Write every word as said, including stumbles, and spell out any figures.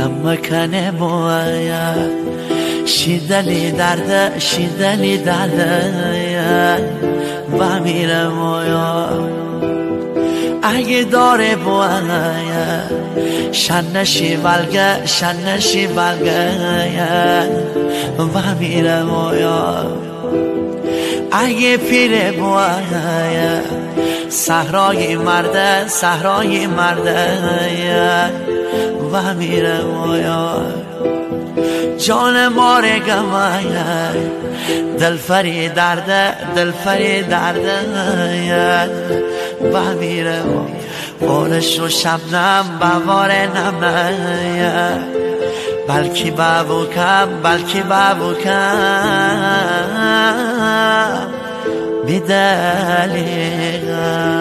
مكان مويا شدلي درد شدلي درد بمیره مویا اگه داره بوایا شنشی بلگه شنشی بلگه بمیره مویا اگه پیر بوایا صحرای مرده صحرای مرده بمیره مویا جان ماره گمایا دل فری درده دل فری درده بمیره بارش و شبنم بوار نمه بلکی بابو کم بلکی بابو کم بیدلیغم